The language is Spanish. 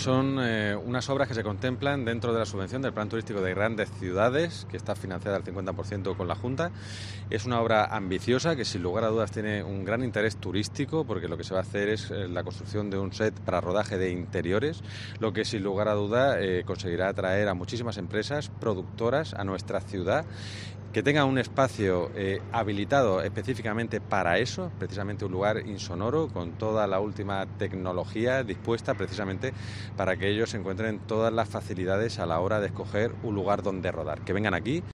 son unas obras que se contemplan dentro de la subvención del Plan Turístico de Grandes Ciudades, que está financiada al 50% con la Junta. Es una obra ambiciosa que sin lugar a dudas tiene un gran interés turístico, porque lo que se va a hacer es la construcción de un set para rodaje de interiores, lo que sin lugar a duda conseguirá atraer a muchísimas empresas productoras a nuestra ciudad, que tenga un espacio habilitado específicamente para eso, precisamente un lugar insonoro con toda la última tecnología dispuesta precisamente para que ellos encuentren todas las facilidades a la hora de escoger un lugar donde rodar. Que vengan aquí